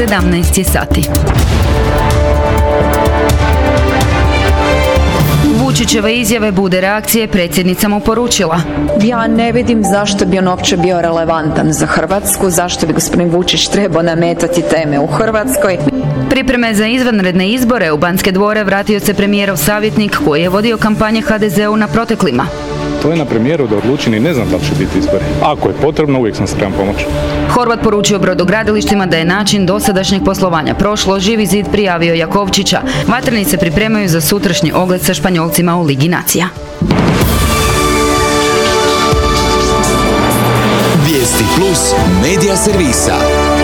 17 je sati. Vučićeve izjave bude reakcije predsjednica mu poručila. Ja ne vidim zašto bi on uopće bio relevantan za Hrvatsku, zašto bi gospodin Vučić trebao nametati teme u Hrvatskoj. Pripreme za izvanredne izbore u Banske dvore vratio se premijerov savjetnik koji je vodio kampanje HDZ-u na proteklima. To je na premijeru da odluči, ni ne znam da li će biti izbori. Ako je potrebno, uvijek sam spreman pomoći. Horvat poručio brodogradilištima da je način dosadašnjeg poslovanja prošlo. Živi zid prijavio Jakovčića. Vatreni se pripremaju za sutrašnji ogled sa Španjolcima u Ligi nacija. Vijesti Plus medija servisa.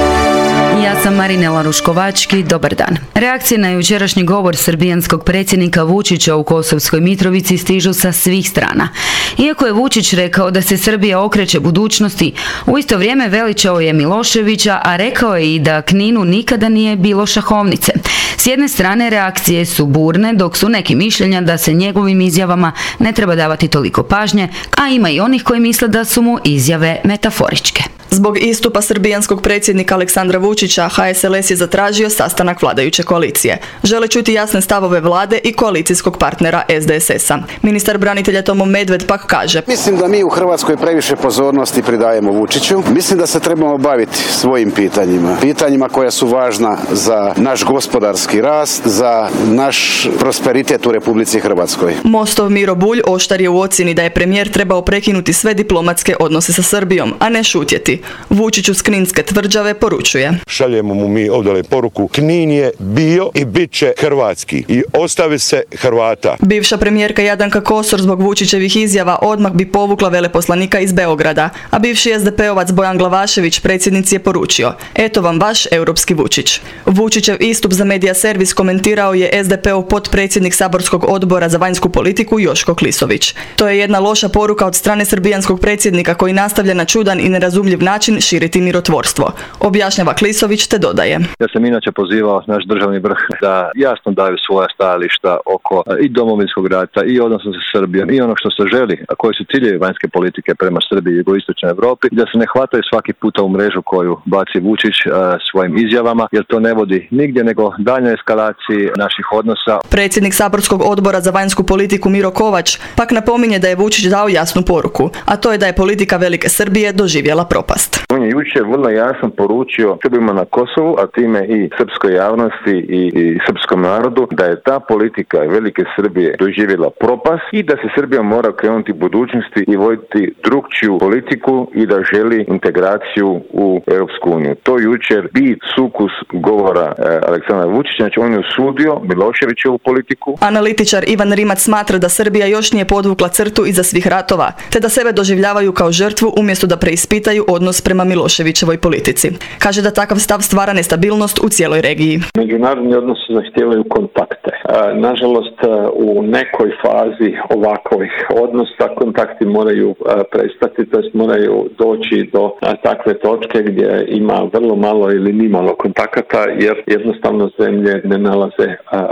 Ja sam Marinela Ruškovački, dobar dan. Reakcije na jučerašnji govor srbijanskog predsjednika Vučića u Kosovskoj Mitrovici stižu sa svih strana. Iako je Vučić rekao da se Srbija okreće budućnosti, u isto vrijeme veličao je Miloševića, a rekao je i da Kninu nikada nije bilo šahovnice. S jedne strane reakcije su burne, dok su neki mišljenja da se njegovim izjavama ne treba davati toliko pažnje, a ima i onih koji misle da su mu izjave metaforičke. Zbog istupa srbijanskog predsjednika Aleksandra Vučića, HSLS je zatražio sastanak vladajuće koalicije. Žele čuti jasne stavove vlade i koalicijskog partnera SDSS-a. Ministar branitelja Tomo Medved pak kaže: Mislim da mi u Hrvatskoj previše pozornosti pridajemo Vučiću. Mislim da se trebamo baviti svojim pitanjima koja su važna za naš gospodarski rast, za naš prosperitet u Republici Hrvatskoj. Mostov Miro Bulj oštar je u ocjeni da je premijer trebao prekinuti sve diplomatske odnose sa Srbijom, a ne šutjeti. Vučiću s Kninske tvrđave poručuje: Šaljemo mu mi ovdje poruku, Knin je bio i bit će hrvatski i ostavi se Hrvata. Bivša premijerka Jadranka Kosor zbog Vučićevih izjava odmah bi povukla veleposlanika iz Beograda, a bivši SDP-ovac Bojan Glavašević predsjednici je poručio: Eto vam vaš europski Vučić. Vučićev istup za Medija servis komentirao je SDP-ov potpredsjednik saborskog odbora za vanjsku politiku Joško Klisović. To je jedna loša poruka od strane srbijanskog predsjednika koji nastavlja na čudan i nerazumljiv način širiti mirotvorstvo, objašnjava Klisović te dodaje: Ja sam inače pozivao naš državni vrh da jasno daju svoja stajališta oko i Domovinskog rata i odnosa sa Srbijom i ono što se želi, a koji su ciljevi vanjske politike prema Srbiji i jugoistočnoj Europi, da se ne hvataju svaki puta u mrežu koju baci Vučić svojim izjavama, jer to ne vodi nigdje nego daljnjoj eskalaciji naših odnosa. Predsjednik saborskog odbora za vanjsku politiku Miro Kovač pak napominje da je Vučić dao jasnu poruku, a to je da je politika Velike Srbije doživjela propast. On je jučer vrlo jasno poručio Srbima na Kosovu, a time i srpskoj javnosti i srpskom narodu, da je ta politika Velike Srbije doživjela propast i da se Srbija mora krenuti u budućnosti i voditi drugčiju politiku i da želi integraciju u Europsku uniju. To je jučer bit, sukus govora Aleksandra Vučića, znači on je osudio Miloševićevu politiku. Analitičar Ivan Rimac smatra da Srbija još nije podvukla crtu iza svih ratova, te da sebe doživljavaju kao žrtvu umjesto da preispitaju odnos prema Miloševićevoj politici. Kaže da takav stav stvara nestabilnost u cijeloj regiji. Međunarodni odnosi zahtijevaju kontakte. Nažalost, u nekoj fazi ovakvih odnosa kontakti moraju prestati, tj. moraju doći do takve točke gdje ima vrlo malo ili nimalo kontakata, jer jednostavno zemlje ne nalaze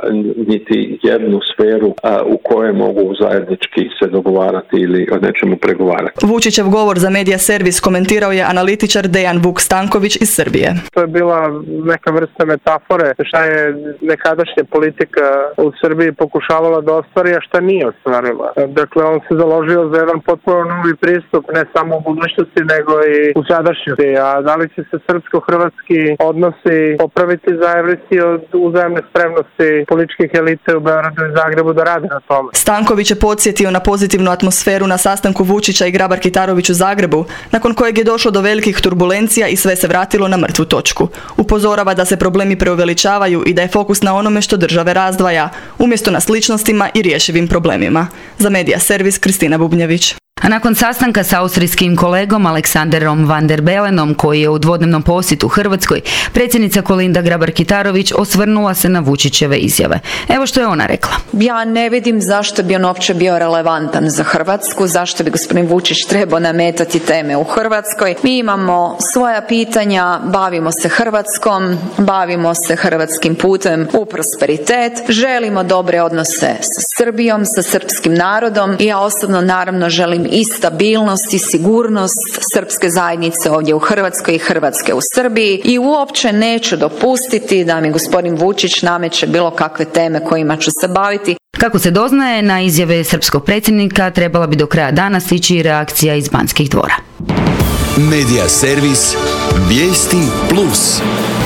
niti jednu sferu u kojoj mogu zajednički se dogovarati ili o nečemu pregovarati. Vučićev govor za Medija servis komentirao je analitičar Dejan Vuk Stanković iz Srbije. To je bila neka vrsta metafore šta je nekadašnja politika u Srbiji pokušavala da ostvari, a šta nije ostvarila. Dakle, on se založio za jedan potpuno novi pristup, ne samo u budućnosti, nego i u sadašnjosti. A da li će se srpsko-hrvatski odnosi popraviti zavisi od uzajamne spremnosti političkih elite u Beogradu i Zagrebu da rade na tome. Stanković je podsjetio na pozitivnu atmosferu na sastanku Vučića i Grabar-Kitarović u Zagrebu, nakon kojeg je došlo do velikih turbulencija i sve se vratilo na mrtvu točku. Upozorava da se problemi preuveličavaju i da je fokus na onome što države razdvaja, umjesto na sličnostima i rješivim problemima. Za Medija servis Kristina Bubnjević. A nakon sastanka s austrijskim kolegom Aleksanderom van der Belenom, koji je u dvodnevnom posjetu Hrvatskoj, predsjednica Kolinda Grabar-Kitarović osvrnula se na Vučićeve izjave. Evo što je ona rekla. Ja ne vidim zašto bi on uopće bio relevantan za Hrvatsku, zašto bi gospodin Vučić trebao nametati teme u Hrvatskoj. Mi imamo svoja pitanja, bavimo se Hrvatskom, bavimo se hrvatskim putem u prosperitet, želimo dobre odnose sa Srbijom, sa srpskim narodom i ja osobno naravno želim i stabilnost i sigurnost srpske zajednice ovdje u Hrvatskoj i Hrvatske u Srbiji i uopće neću dopustiti da mi gospodin Vučić nameće bilo kakve teme kojima ću se baviti. Kako se doznaje, na izjave srpskog predsjednika trebala bi do kraja dana stići i reakcija iz Banskih dvora. Medija servis Vijesti Plus.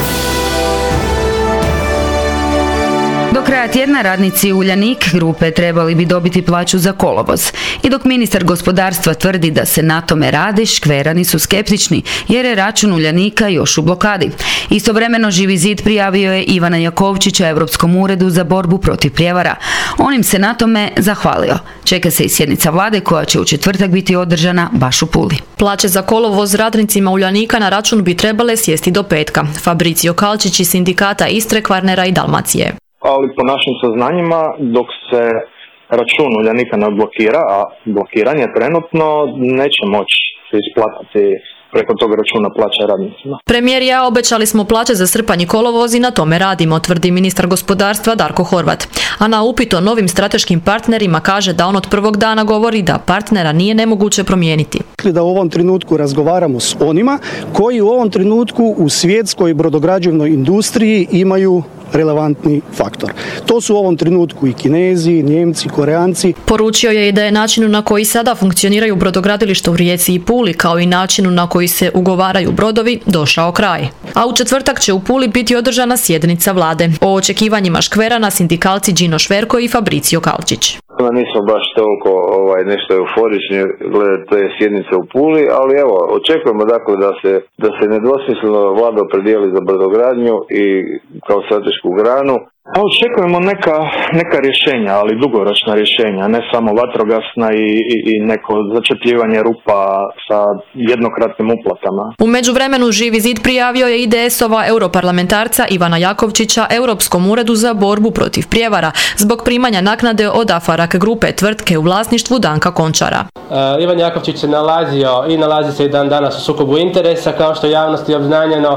Do kraja tjedna radnici Uljanik grupe trebali bi dobiti plaću za kolovoz. I dok ministar gospodarstva tvrdi da se na tome radi, škverani su skeptični jer je račun Uljanika još u blokadi. Istovremeno Živi zid prijavio je Ivana Jakovčića Europskom uredu za borbu protiv prijevara. On im se na tome zahvalio. Čeka se i sjednica vlade koja će u četvrtak biti održana baš u Puli. Plaće za kolovoz radnicima Uljanika na račun bi trebale sjesti do petka. Fabricio Kalčić iz sindikata Istre, Kvarnera i Dalmacije. Ali po našim saznanjima, dok se račun Uljanika ne blokira, a blokiran je trenutno, neće moći se isplatiti preko tog računa plaća radnicima. Premijer i ja obećali smo plaće za srpanj i kolovoz i na tome radimo, tvrdi ministar gospodarstva Darko Horvat. A na upit o novim strateškim partnerima kaže da on od prvog dana govori da partnera nije nemoguće promijeniti. Da u ovom trenutku razgovaramo s onima koji u ovom trenutku u svjetskoj brodograđevnoj industriji imaju relevantni faktor. To su u ovom trenutku i Kinezi, Njemci, Koreanci. Poručio je i da je načinu na koji sada funkcioniraju brodogradilišta u Rijeci i Puli, kao i načinu na koji se ugovaraju brodovi, došao kraj. A u četvrtak će u Puli biti održana sjednica vlade. O očekivanjima škverana sindikalci Đino Šverko i Fabricio Kalčić. Nismo baš toliko nešto euforični glede te sjednice u Puli, ali evo, očekujemo dakle da se nedvosmisleno vlada opredijeli za brodogradnju i kao stratešku granu. Očekujemo neka rješenja, ali dugoročna rješenja, ne samo vatrogasna i neko začepljivanje rupa sa jednokratnim uplatama. U međuvremenu Živi zid prijavio je IDS-ova europarlamentarca Ivana Jakovčića Europskom uredu za borbu protiv prijevara zbog primanja naknade od Afarak grupe, tvrtke u vlasništvu Danka Končara. Ivan Jakovčić se nalazio i nalazi se i dan danas u sukobu interesa, kao što je javnosti obznanjeno.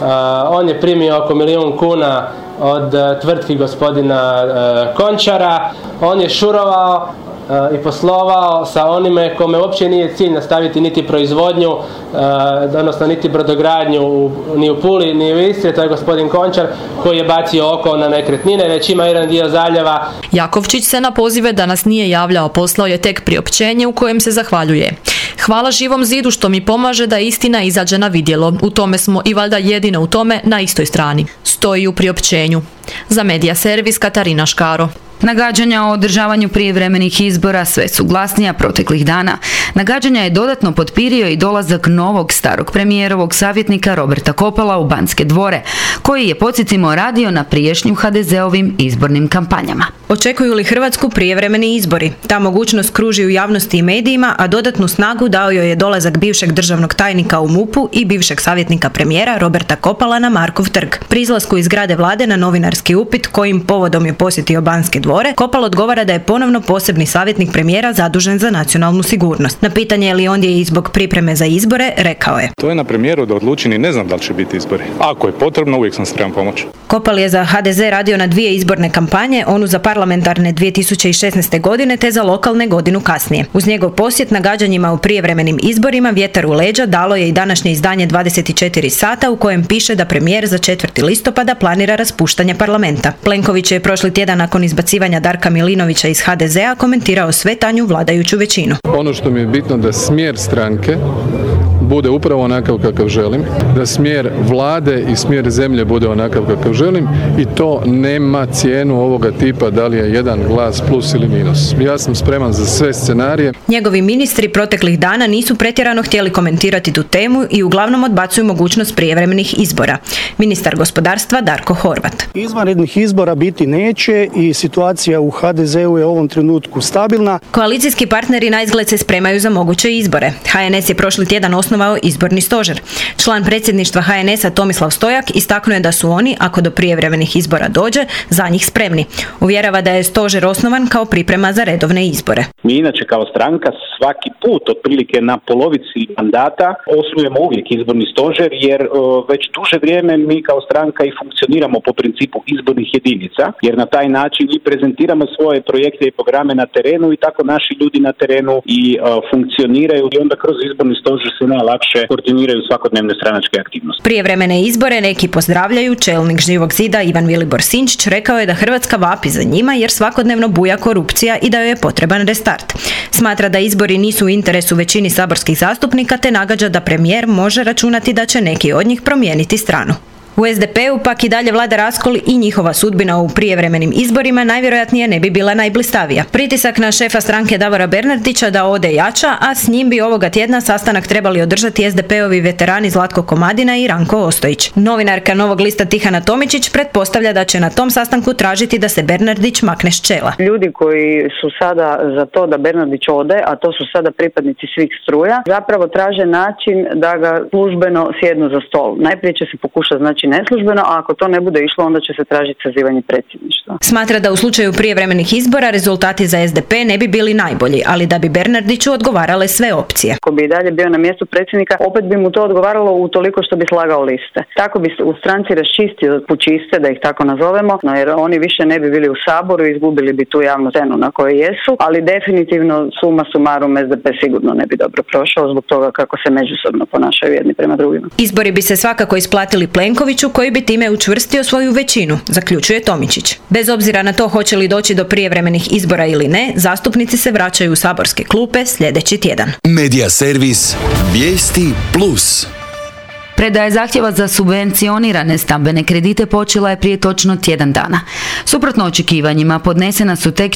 On je primio oko 1 milijun kuna od tvrtki gospodina Končara. On je šurovao i poslovao sa onime kome uopće nije cilj nastaviti niti proizvodnju, odnosno niti brodogradnju ni u Puli, ni u Istri. To je gospodin Končar koji je bacio oko na nekretnine, već ima jedan dio zaljeva. Jakovčić se na pozive danas nije javljao, poslao je tek priopćenje u kojem se zahvaljuje. Hvala Živom zidu što mi pomaže da istina izađe na vidjelo. U tome smo i valjda jedine u tome na istoj strani. Stoji u priopćenju. Za Medija servis Katarina Škaro. Nagađanja o održavanju prijevremenih izbora sve su glasnija proteklih dana. Nagađanja je dodatno potpirio i dolazak novog starog premijerovog savjetnika Roberta Kopala u Banske dvore, koji je, podsjetimo, radio na prijašnjim HDZ-ovim izbornim kampanjama. Očekuju li Hrvatsku prijevremeni izbori? Ta mogućnost kruži u javnosti i medijima, a dodatnu snagu dao joj je dolazak bivšeg državnog tajnika u MUP-u i bivšeg savjetnika premijera Roberta Kopala na Markov trg. Pri izlasku iz zgrade vlade na novinarski upit kojim povodom je posjetio Banske dvore, Kopal odgovara da je ponovno posebni savjetnik premijera zadužen za nacionalnu sigurnost. Na pitanje je li ondje i zbog pripreme za izbore, rekao je: To je na premijeru da odluči, ni ne znam da li će biti izbori. Ako je potrebno, uvijek sam spreman pomoći. Kopal je za HDZ radio na 2 izborne kampanje, onu za parlamentarne 2016. godine te za lokalne godinu kasnije. Uz njegov posjet nagađanjima u prijevremenim izborima vjetar u leđa dalo je i današnje izdanje 24 sata u kojem piše da premijer za 4. listopada planira raspuštanje parlamenta. Plenković je prošli tjedan nakon izbacivanja Darka Milinovića iz HDZ-a komentirao sve tanju vladajuću većinu. Ono što mi je bitno da smjer stranke bude upravo onakav kakav želim, da smjer vlade i smjer zemlje bude onakav kakav želim i to nema cijenu ovoga tipa da li je jedan glas plus ili minus. Ja sam spreman za sve scenarije. Njegovi ministri proteklih dana nisu pretjerano htjeli komentirati tu temu i uglavnom odbacuju mogućnost prijevremenih izbora. Ministar gospodarstva Darko Horvat. Izvanrednih izbora biti neće i situacija u HDZ-u je u ovom trenutku stabilna. Koalicijski partneri naizgled se spremaju za moguće izbore. HNS je prošli tjedan osnovao osnovao izborni stožer. Član predsjedništva HNS-a Tomislav Stojak istaknuo je da su oni, ako do prijevremenih izbora dođe, za njih spremni. Uvjerava da je stožer osnovan kao priprema za redovne izbore. Mi inače kao stranka svaki put otprilike na polovici mandata osnujemo uvijek izborni stožer jer već duže vrijeme mi kao stranka i funkcioniramo po principu izbornih jedinica jer na taj način i prezentiramo svoje projekte i programe na terenu i tako naši ljudi na terenu i funkcioniraju i onda kroz izborni stožer se najlakše koordiniraju svakodnevne stranačke aktivnosti. Prijevremene izbore neki pozdravljaju. Čelnik Živog zida Ivan Vilibor Sinčić rekao je da Hrvatska vapi za njima jer svakodnevno buja korupcija i da joj je potreban restart. Smatra da izbori nisu u interesu većini saborskih zastupnika te nagađa da premijer može računati da će neki od njih promijeniti stranu. U SDP-u pak i dalje vlada raskol i njihova sudbina u prijevremenim izborima najvjerojatnije ne bi bila najblistavija. Pritisak na šefa stranke Davora Bernardića da ode jača, a s njim bi ovoga tjedna sastanak trebali održati SDP-ovi veterani Zlatko Komadina i Ranko Ostojić. Novinarka Novog lista Tihana Tomičić pretpostavlja da će na tom sastanku tražiti da se Bernardić makne s čela. Ljudi koji su sada za to da Bernardić ode, a to su sada pripadnici svih struja, zapravo traže način da ga službeno sjednu za stol. Najprije će se pokušati neslužbeno, a ako to ne bude išlo, onda će se tražiti sazivanje predsjedništva. Smatra da u slučaju prijevremenih izbora rezultati za SDP ne bi bili najbolji, ali da bi Bernardiću odgovarale sve opcije. Ako bi i dalje bio na mjestu predsjednika, opet bi mu to odgovaralo utoliko što bi slagao liste. Tako bi se u stranci raščistio pučiste, da ih tako nazovemo, no jer oni više ne bi bili u Saboru i izgubili bi tu javnu scenu na kojoj jesu, ali definitivno suma sumarum SDP sigurno ne bi dobro prošao zbog toga kako se međusobno ponašaju jedni prema drugima. Izbori bi se svakako isplatili Plenkoviću koji bi time učvrstio svoju većinu, zaključuje Tomičić. Bez obzira na to hoće li doći do prijevremenih izbora ili ne, zastupnici se vraćaju u saborske klupe sljedeći tjedan. Medija servis Vijesti Plus. Predaja zahtjeva za subvencionirane stambene kredite počela je prije točno tjedan dana. Suprotno očekivanjima podnesena su tek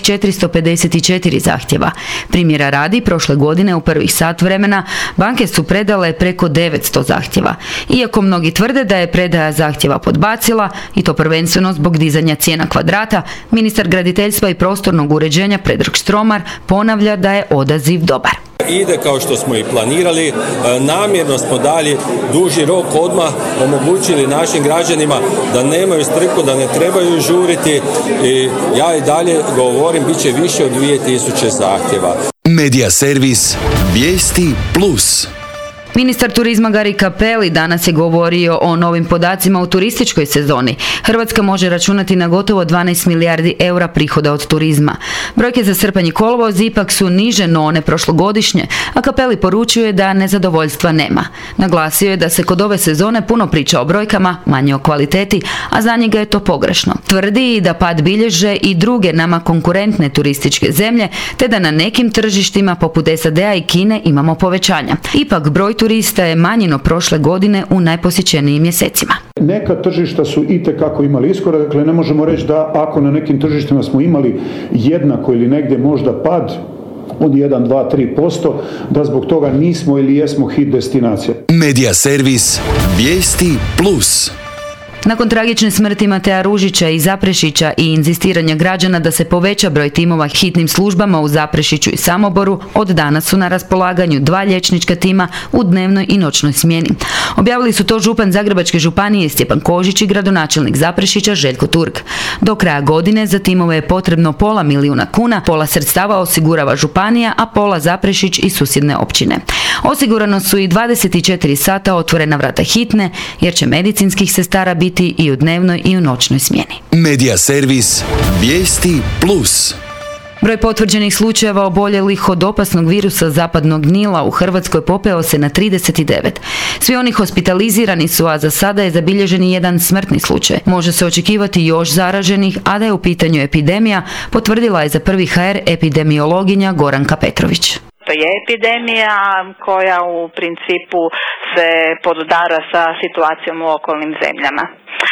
454 zahtjeva. Primjera radi, prošle godine u prvih sat vremena banke su predale preko 900 zahtjeva. Iako mnogi tvrde da je predaja zahtjeva podbacila, i to prvenstveno zbog dizanja cijena kvadrata, ministar graditeljstva i prostornog uređenja Predrag Štromar ponavlja da je odaziv dobar. Ide kao što smo i planirali, namjerno smo dali duži rok odmah, omogućili našim građanima da nemaju strku, da ne trebaju žuriti i ja i dalje govorim, bit će više od 2000 zahtjeva. Medija servis Vijesti Plus. Ministar turizma Gari Cappelli danas je govorio o novim podacima u turističkoj sezoni. Hrvatska može računati na gotovo 12 milijardi eura prihoda od turizma. Brojke za srpanj i kolovoz ipak su niže no one prošlogodišnje, a Cappelli poručuje da nezadovoljstva nema. Naglasio je da se kod ove sezone puno priča o brojkama, manje o kvaliteti, a za njega je to pogrešno. Tvrdi i da pad bilježe i druge nama konkurentne turističke zemlje, te da na nekim tržištima poput SAD-a i Kine imamo povećanja. Ipak broj turista je manji no prošle godine u najposjećenijim mjesecima. Neka tržišta su itekako imali iskorak, dakle ne možemo reći da ako na nekim tržištima smo imali jednako ili negdje možda pad od 1, 2, 3%, da zbog toga nismo ili jesmo hit destinacija. Medija servis Vijesti Plus. Nakon tragične smrti Matea Ružića i Zaprešića i inzistiranja građana da se poveća broj timova hitnim službama u Zaprešiću i Samoboru, od danas su na raspolaganju 2 liječnička tima u dnevnoj i noćnoj smjeni. Objavili su to župan Zagrebačke županije Stjepan Kožić i gradonačelnik Zaprešića Željko Turk. Do kraja godine za timove je potrebno pola milijuna kuna, pola sredstava osigurava županija, a pola Zaprešić i susjedne općine. Osigurano su i 24 sata otvorena vrata hitne, jer će medicinskih sestara biti i u dnevnoj i u noćnoj smjeni. Medija servis Vijesti Plus. Broj potvrđenih slučajeva oboljelih od opasnog virusa zapadnog Nila u Hrvatskoj popeo se na 39. Svi oni hospitalizirani su, a za sada je zabilježen jedan smrtni slučaj. Može se očekivati još zaraženih, a da je u pitanju epidemija, potvrdila je za Prvi HR epidemiologinja Goranka Petrović. To je epidemija koja u principu se podudara sa situacijom u okolnim zemljama.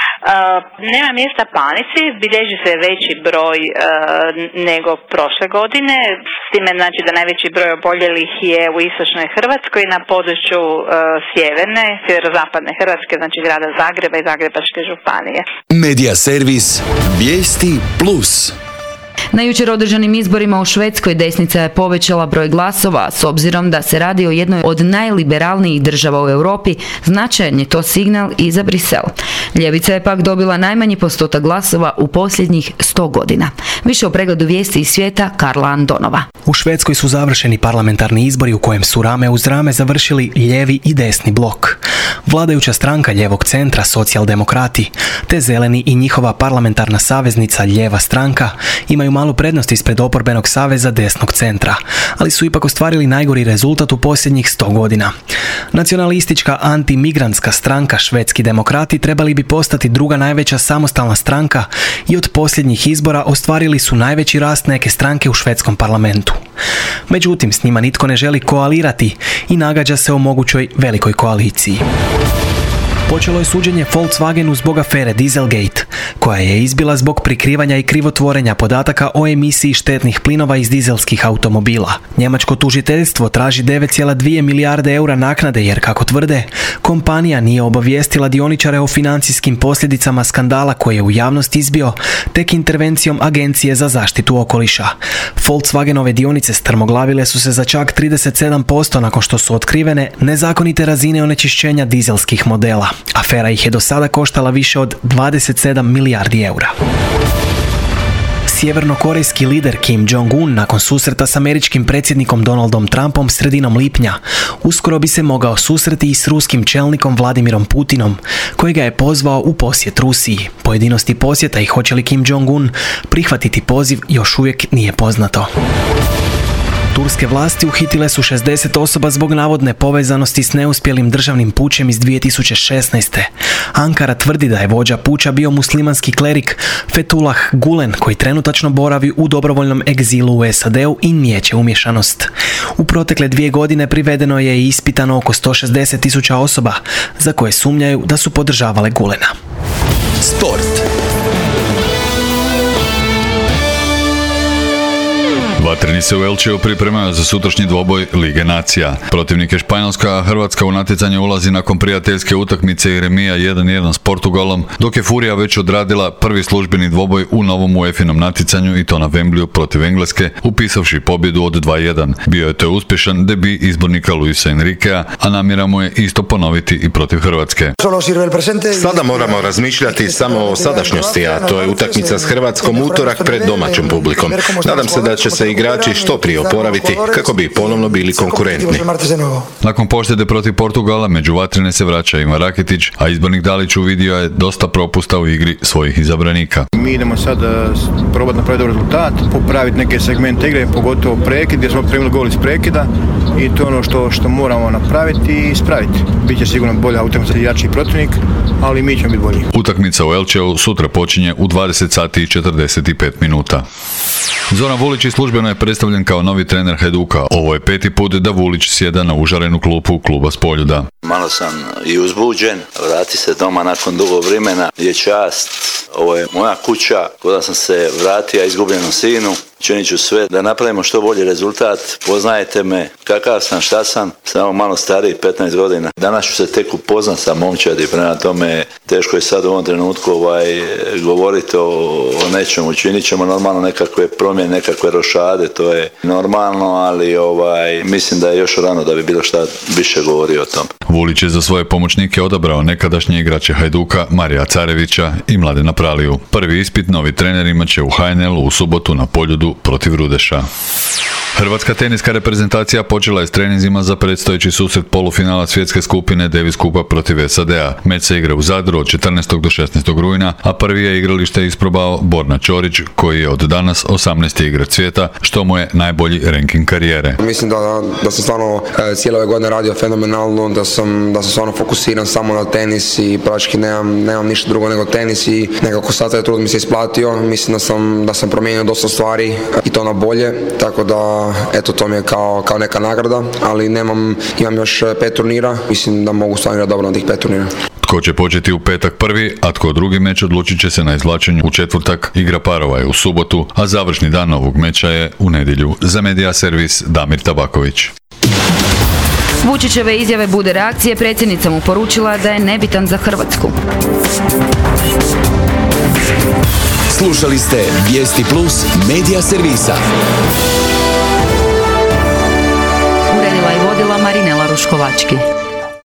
Nema mjesta panici, bilježi se veći broj nego prošle godine, s time znači da najveći broj oboljelih je u istočnoj Hrvatskoj na području sjeverne, sjeverozapadne Hrvatske, znači grada Zagreba i Zagrebačke županije. Medija servis Vijesti Plus. Na jučer održanim izborima u Švedskoj desnica je povećala broj glasova, s obzirom da se radi o jednoj od najliberalnijih država u Europi, značajan je to signal i za Brisel. Ljevica je pak dobila najmanji postotak glasova u posljednjih 100 godina. Više o pregledu vijesti iz svijeta Karla Andonova. U Švedskoj su završeni parlamentarni izbori u kojem su rame uz rame završili lijevi i desni blok. Vladajuća stranka lijevog centra, socijaldemokrati, te zeleni i njihova parlamentarna saveznica lijeva stranka imaju malu prednost ispred oporbenog saveza desnog centra, ali su ipak ostvarili najgori rezultat u posljednjih 100 godina. Nacionalistička antimigrantska stranka Švedski demokrati trebali bi postati druga najveća samostalna stranka i od posljednjih izbora ostvarili su najveći rast neke stranke u švedskom parlamentu. Međutim, s njima nitko ne želi koalirati i nagađa se o mogućoj velikoj koaliciji. Počelo je suđenje Volkswagenu zbog afere Dieselgate, koja je izbila zbog prikrivanja i krivotvorenja podataka o emisiji štetnih plinova iz dizelskih automobila. Njemačko tužiteljstvo traži 9,2 milijarde eura naknade jer, kako tvrde, kompanija nije obavijestila dioničare o financijskim posljedicama skandala koji je u javnost izbio tek intervencijom Agencije za zaštitu okoliša. Volkswagenove dionice strmoglavile su se za čak 37% nakon što su otkrivene nezakonite razine onečišćenja dizelskih modela. Afera ih je do sada koštala više od 27 milijardi eura. Sjevernokorejski lider Kim Jong-un nakon susreta s američkim predsjednikom Donaldom Trumpom sredinom lipnja uskoro bi se mogao susreti i s ruskim čelnikom Vladimirom Putinom, koji ga je pozvao u posjet Rusiji. Pojedinosti posjeta i hoće li Kim Jong-un prihvatiti poziv još uvijek nije poznato. Turske vlasti uhitile su 60 osoba zbog navodne povezanosti s neuspjelim državnim pučem iz 2016. Ankara tvrdi da je vođa puča bio muslimanski klerik Fethullah Gulen, koji trenutačno boravi u dobrovoljnom egzilu u SAD-u i nijeće umješanost. U protekle 2 godine privedeno je i ispitano oko 160.000 osoba za koje sumnjaju da su podržavale Gulena. Sport. Vatreni se u Elcheu pripremaju za sutrašnji dvoboj Lige nacija. Protivnik je Španjolska, a Hrvatska u natjecanje ulazi nakon prijateljske utakmice i remija 1-1 s Portugalom, dok je Furija već odradila prvi službeni dvoboj u novom UEFA-inom natjecanju i to na Wembleyu protiv Engleske, upisavši pobjedu od 2-1. Bio je to uspješan debi izbornika Luisa Enriquea, a namjera mu je isto ponoviti i protiv Hrvatske. Sada moramo razmišljati samo o sadašnjosti, a to je utakmica s Hrvatskom utorak pred domaćom publikom. Nadam se da će se igrači što prije oporaviti kako bi ponovno bili konkurentni. Nakon poštede protiv Portugala, među vatrene se vraća Ivan Rakitić, a izbornik Dalić uvidio je dosta propusta u igri svojih izabranika. Mi idemo sad probati napraviti rezultat, popraviti neke segmente igre, pogotovo prekid, gdje smo primili gol iz prekida i to je ono što moramo napraviti i ispraviti. Biće sigurno bolja utakmica, jači protivnik, ali mi ćemo biti bolji. Utakmica u Elcheu sutra počinje u 20 sati i 45 minuta. Zoran Vulić službeno je predstavljen kao novi trener Hajduka. Ovo je 5. put da Vulić sjeda na užarenu klupu kluba s Poljuda. Malo sam i uzbuđen, vrati se doma nakon dugo vremena je čast. Ovo je moja kuća, kuda sam se vratio izgubljenom sinu. Činit ću sve da napravimo što bolji rezultat. Poznajete me, kakav sam, šta sam, samo malo stariji, 15 godina. Danas ću se tek upoznat sa momčadi, prema tome teško je sad u ovom trenutku govoriti o nečemu. Učinit ćemo normalno nekakve promjene, nekakve rošade, to je normalno, ali mislim da je još rano da bi bilo šta više govorio o tom. Vulić je za svoje pomoćnike odabrao nekadašnje igrače Hajduka, Marija Carevića i Mladena Praliju. Prvi ispit novi trener imat će u HNL-u u subotu na Poljudu protiv Rudeša. Hrvatska teniska reprezentacija počela je s treninzima za predstojeći susret polufinala svjetske skupine Davis Kupa protiv SAD-a. Meč se igra u Zadru od 14. do 16. rujna, a prvi je igralište isprobao Borna Ćorić, koji je od danas 18. igrač svijeta, što mu je najbolji ranking karijere. Mislim da sam stvarno cijele ove godine radio fenomenalno, da sam stvarno fokusiran samo na tenis i praktički nemam ništa drugo nego tenis i nekako sad taj trud mi se isplatio. Mislim da sam promijenio dosta stvari i to na bolje, tako da eto, to mi je kao neka nagrada, ali imam još 5 turnira, mislim da mogu stvarno dobro na tih 5 turnira. Tko će početi u petak prvi, a tko drugi meč odlučit će se na izvlačenju u četvrtak. Igra parova je u subotu, a završni dan ovog meča je u nedjelju. Za Media Servis Damir Tabaković. Vučićeve izjave bude reakcije, predsjednica mu poručila da je nebitan za Hrvatsku. Slušali ste Vijesti Plus medija servisa. Uredila i vodila Marinela Ruškovački.